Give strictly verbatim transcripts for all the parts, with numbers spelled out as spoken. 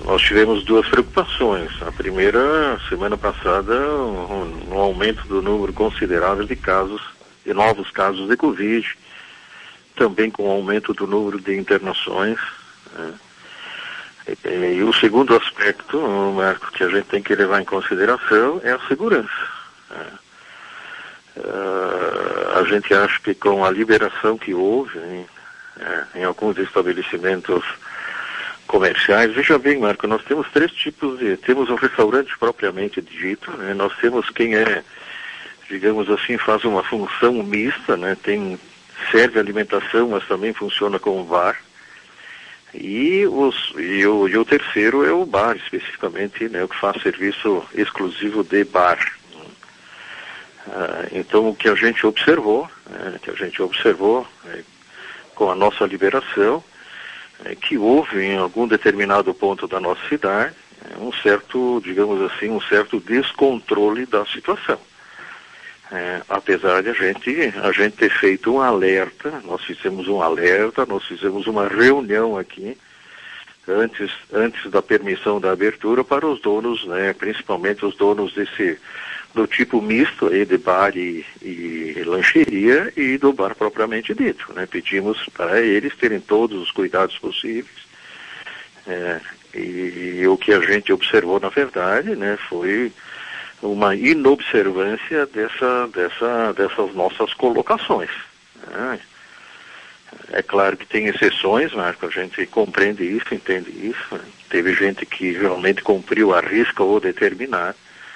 nós tivemos duas preocupações. A primeira, semana passada, um, um aumento do número considerável de casos, de novos casos de Covid, também com o aumento do número de internações, né? E, e o segundo aspecto, Marco, que a gente tem que levar em consideração é a segurança. Né? Uh, a gente acha que com a liberação que houve em, em alguns estabelecimentos comerciais, veja bem, Marco, nós temos três tipos de... Temos um restaurante propriamente dito, né? Nós temos quem é, digamos assim, faz uma função mista, né? Tem, serve alimentação, mas também funciona como bar. E, os, e, o, e o terceiro é o bar, especificamente, né, o que faz serviço exclusivo de bar. Ah, então, o que a gente observou, né, que a gente observou é, com a nossa liberação, é que houve em algum determinado ponto da nossa cidade é, um certo, digamos assim, um certo descontrole da situação. É, apesar de a gente, a gente ter feito um alerta, nós fizemos um alerta, nós fizemos uma reunião aqui, antes, antes da permissão da abertura para os donos, né, principalmente os donos desse, do tipo misto aí de bar e, e lancheria e do bar propriamente dito, né, pedimos para eles terem todos os cuidados possíveis, é, e, e o que a gente observou na verdade, né, foi uma inobservância dessa, dessa, dessas nossas colocações. Né? É claro que tem exceções, Marco, a gente compreende isso, entende isso. Né? Teve gente que realmente cumpriu a risca ou determinar,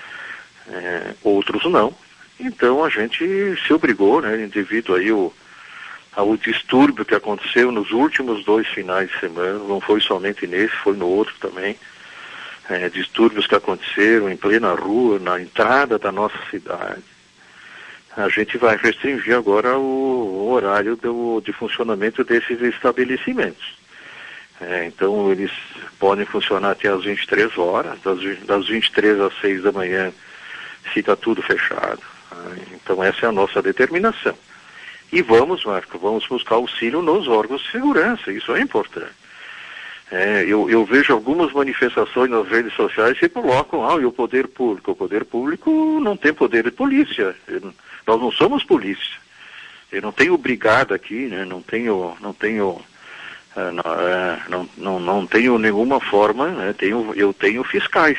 é, outros não. Então a gente se obrigou, né, devido aí o, ao distúrbio que aconteceu nos últimos dois finais de semana, não foi somente nesse, foi no outro também. É, distúrbios que aconteceram em plena rua, na entrada da nossa cidade. A gente vai restringir agora o, o horário do, de funcionamento desses estabelecimentos. É, então eles podem funcionar até às vinte e três horas, das, das vinte e três às seis da manhã fica tudo fechado. Então essa é a nossa determinação. E vamos, Marco, vamos buscar auxílio nos órgãos de segurança, isso é importante. É, eu, eu vejo algumas manifestações nas redes sociais que colocam, ah, e o poder público. O poder público não tem poder de polícia. Eu, nós não somos polícia. Eu não tenho brigada aqui, né? Não tenho, não tenho, é, não, é, não, não, não tenho nenhuma forma, né? Tenho, eu tenho fiscais.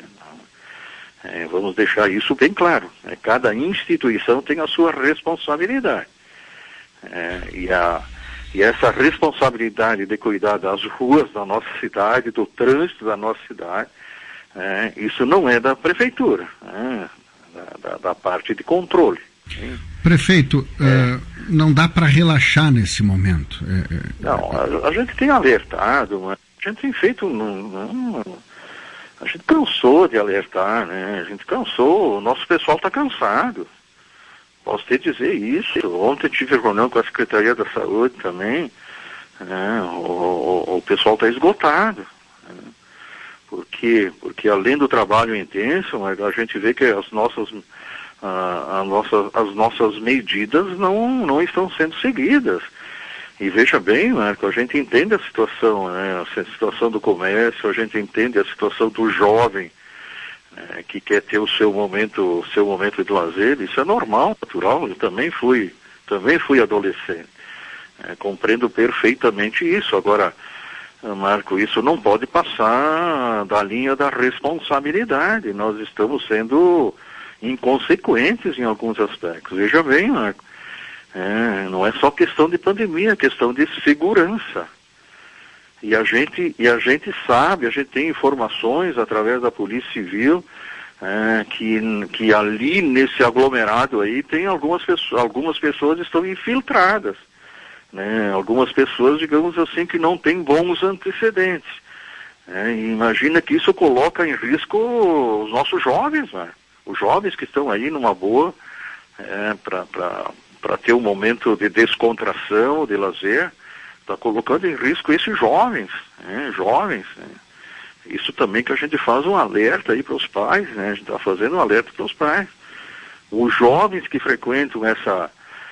É, vamos deixar isso bem claro. Né? Cada instituição tem a sua responsabilidade. É, e a E essa responsabilidade de cuidar das ruas da nossa cidade, do trânsito da nossa cidade, é, isso não é da prefeitura, é, da, da, da parte de controle. Hein? Prefeito, é, uh, não dá para relaxar nesse momento? É, é, não, a, a gente tem alertado, mas a gente tem feito... Um, um, a gente cansou de alertar, né? A gente cansou, o nosso pessoal está cansado. Posso te dizer isso. Ontem tive reunião com a Secretaria da Saúde também. Né? O, o, o pessoal está esgotado. Né? Por quê? Porque além do trabalho intenso, a gente vê que as nossas, a, a nossa, as nossas medidas não, não estão sendo seguidas. E veja bem, Marco, a gente entende a situação, né? A situação do comércio, a gente entende a situação do jovem, É, que quer ter o seu momento, o seu momento de lazer, isso é normal, natural. Eu também fui, também fui adolescente. É, compreendo perfeitamente isso. Agora, Marco, isso não pode passar da linha da responsabilidade. Nós estamos sendo inconsequentes em alguns aspectos. Veja bem, Marco, é, não é só questão de pandemia, é questão de segurança. E a gente, e a gente sabe, a gente tem informações através da Polícia Civil, é, que, que ali nesse aglomerado aí tem algumas pessoas, algumas pessoas estão infiltradas, né? Algumas pessoas, digamos assim, que não têm bons antecedentes. É, e imagina que isso coloca em risco os nossos jovens, né? Os jovens que estão aí numa boa, é, para ter um momento de descontração, de lazer. Está colocando em risco esses jovens, né, jovens. Né. Isso também que a gente faz um alerta aí para os pais, né, a gente está fazendo um alerta para os pais. Os jovens que frequentam essa,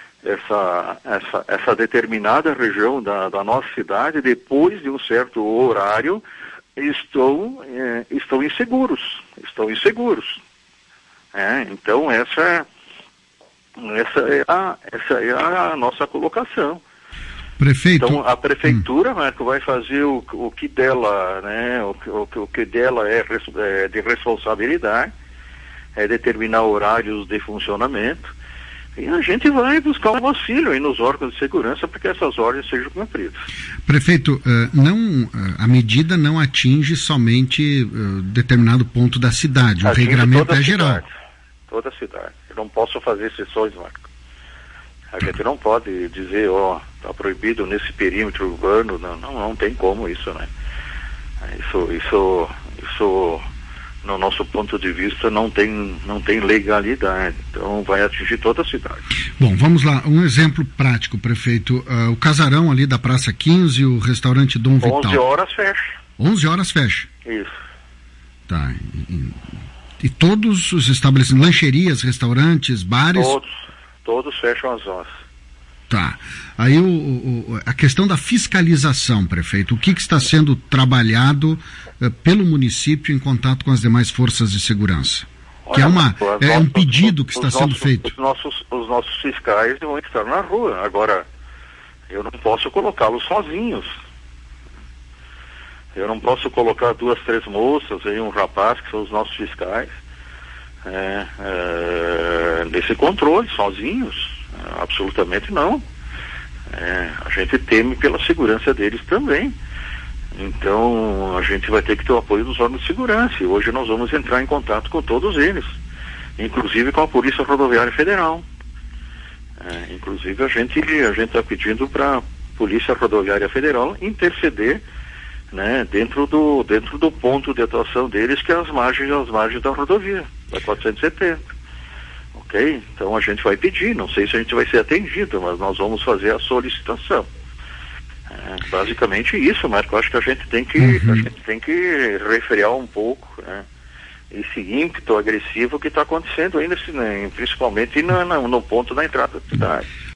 essa, essa, essa determinada região da, da nossa cidade, depois de um certo horário, estão, é, estão inseguros, estão inseguros. É, então essa, essa, é a, essa é a nossa colocação. Prefeito. Então a prefeitura, hum. Marco, vai fazer o, o que dela, né, o, o, o que dela é, é de responsabilidade, é determinar horários de funcionamento, e a gente vai buscar um auxílio aí nos órgãos de segurança para que essas ordens sejam cumpridas. Prefeito, não, a medida não atinge somente determinado ponto da cidade, o atinge regramento toda é a geral. Cidade, toda a cidade. Eu não posso fazer exceções, Marco. A gente não pode dizer, ó, está proibido nesse perímetro urbano, não, não, não tem como isso, né? Isso, isso, isso, no nosso ponto de vista, não tem, não tem legalidade, então vai atingir toda a cidade. Bom, vamos lá, um exemplo prático, prefeito, uh, o casarão ali da Praça quinze, o restaurante Dom Vital. onze horas fecha. onze horas fecha? Isso. Tá, e, e todos os estabelecimentos, lancherias, restaurantes, bares? Todos. Todos fecham às onze. Tá. Aí o, o, a questão da fiscalização, prefeito, o que, que está sendo trabalhado uh, pelo município em contato com as demais forças de segurança? Olha, que é, uma, é nossos, um pedido que está sendo nossos, feito. Os nossos, os nossos fiscais vão estar na rua. Agora, eu não posso colocá-los sozinhos. Eu não posso colocar duas, três moças e um rapaz, que são os nossos fiscais, É, é, nesse controle, sozinhos, é, absolutamente não. É, a gente teme pela segurança deles também. Então a gente vai ter que ter o apoio dos órgãos de segurança. E hoje nós vamos entrar em contato com todos eles, inclusive com a Polícia Rodoviária Federal. É, inclusive a gente a gente está pedindo para a Polícia Rodoviária Federal interceder, né, dentro do dentro do ponto de atuação deles, que é as margens as margens da rodovia da quatrocentos e setenta. Ok? Então a gente vai pedir, não sei se a gente vai ser atendido, mas nós vamos fazer a solicitação. É, basicamente isso, Marco. Eu acho que a gente tem que uhum. a gente tem que refrear um pouco, né, esse ímpeto agressivo que está acontecendo ainda, né, principalmente no, no, no ponto da entrada da cidade.